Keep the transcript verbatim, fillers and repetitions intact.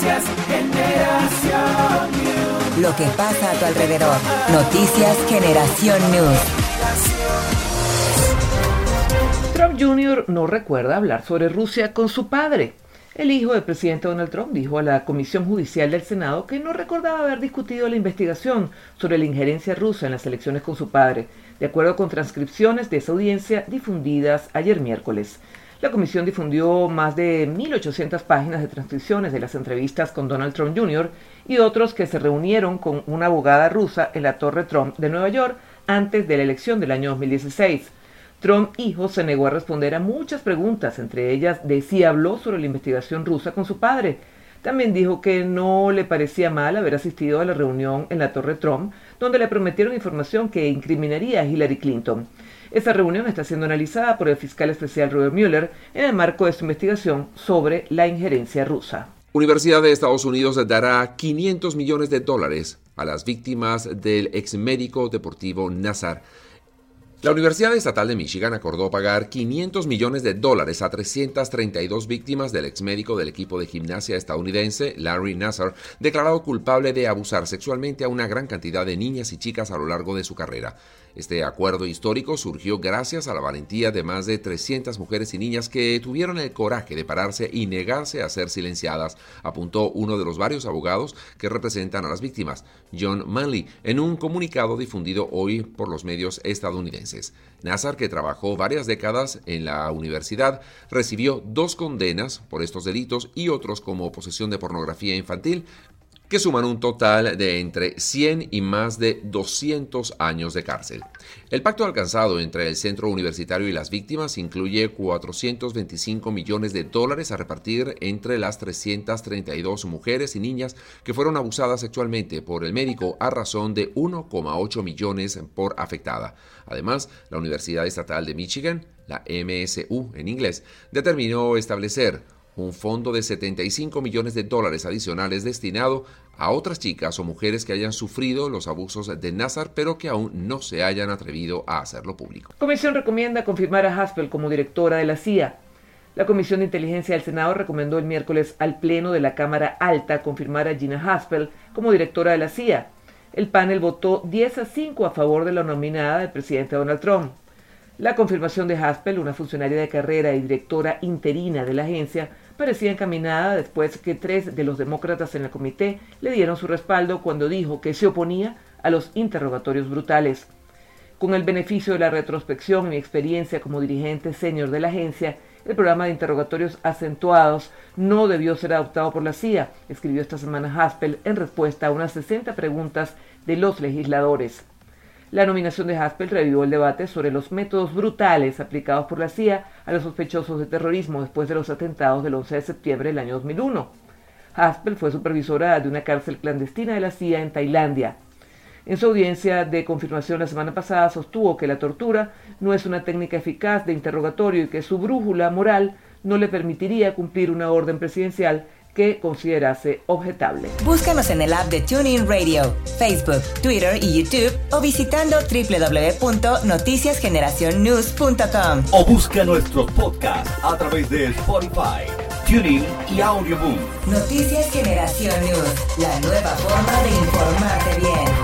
Noticias Generación News. Lo que pasa a tu alrededor. Noticias Generación News. Trump junior no recuerda hablar sobre Rusia con su padre. El hijo del presidente Donald Trump dijo a la Comisión Judicial del Senado que no recordaba haber discutido la investigación sobre la injerencia rusa en las elecciones con su padre, de acuerdo con transcripciones de esa audiencia difundidas ayer miércoles. La comisión difundió más de mil ochocientas páginas de transcripciones de las entrevistas con Donald Trump junior y otros que se reunieron con una abogada rusa en la Torre Trump de Nueva York antes de la elección del año dos mil dieciséis. Trump hijo se negó a responder a muchas preguntas, entre ellas de si habló sobre la investigación rusa con su padre. También dijo que no le parecía mal haber asistido a la reunión en la Torre Trump, donde le prometieron información que incriminaría a Hillary Clinton. Esta reunión está siendo analizada por el fiscal especial Robert Mueller en el marco de su investigación sobre la injerencia rusa. Universidad de Estados Unidos dará quinientos millones de dólares a las víctimas del ex médico deportivo Nassar. La Universidad Estatal de Michigan acordó pagar quinientos millones de dólares a trescientas treinta y dos víctimas del exmédico del equipo de gimnasia estadounidense Larry Nassar, declarado culpable de abusar sexualmente a una gran cantidad de niñas y chicas a lo largo de su carrera. Este acuerdo histórico surgió gracias a la valentía de más de trescientas mujeres y niñas que tuvieron el coraje de pararse y negarse a ser silenciadas, apuntó uno de los varios abogados que representan a las víctimas, John Manley, en un comunicado difundido hoy por los medios estadounidenses. Nassar, que trabajó varias décadas en la universidad, recibió dos condenas por estos delitos y otros como posesión de pornografía infantil, que suman un total de entre cien y más de doscientos años de cárcel. El pacto alcanzado entre el centro universitario y las víctimas incluye cuatrocientos veinticinco millones de dólares a repartir entre las trescientas treinta y dos mujeres y niñas que fueron abusadas sexualmente por el médico a razón de uno coma ocho millones por afectada. Además, la Universidad Estatal de Michigan, la M S U en inglés, determinó establecer un fondo de setenta y cinco millones de dólares adicionales destinado a otras chicas o mujeres que hayan sufrido los abusos de Nassar, pero que aún no se hayan atrevido a hacerlo público. La Comisión recomienda confirmar a Haspel como directora de la C I A. La Comisión de Inteligencia del Senado recomendó el miércoles al Pleno de la Cámara Alta confirmar a Gina Haspel como directora de la C I A. El panel votó diez a cinco a favor de la nominada del presidente Donald Trump. La confirmación de Haspel, una funcionaria de carrera y directora interina de la agencia, parecía encaminada después que tres de los demócratas en el comité le dieron su respaldo cuando dijo que se oponía a los interrogatorios brutales. Con el beneficio de la retrospección y mi experiencia como dirigente senior de la agencia, el programa de interrogatorios acentuados no debió ser adoptado por la C I A, escribió esta semana Haspel en respuesta a unas sesenta preguntas de los legisladores. La nominación de Haspel revivió el debate sobre los métodos brutales aplicados por la C I A a los sospechosos de terrorismo después de los atentados del once de septiembre del año dos mil uno. Haspel fue supervisora de una cárcel clandestina de la C I A en Tailandia. En su audiencia de confirmación la semana pasada sostuvo que la tortura no es una técnica eficaz de interrogatorio y que su brújula moral no le permitiría cumplir una orden presidencial que considerase objetable. Búscanos en el app de TuneIn Radio, Facebook, Twitter y YouTube o visitando doble u doble u doble u punto noticias generación news punto com. O busca nuestros podcasts a través de Spotify, TuneIn y Audioboom. Noticias Generación News, la nueva forma de informarte bien.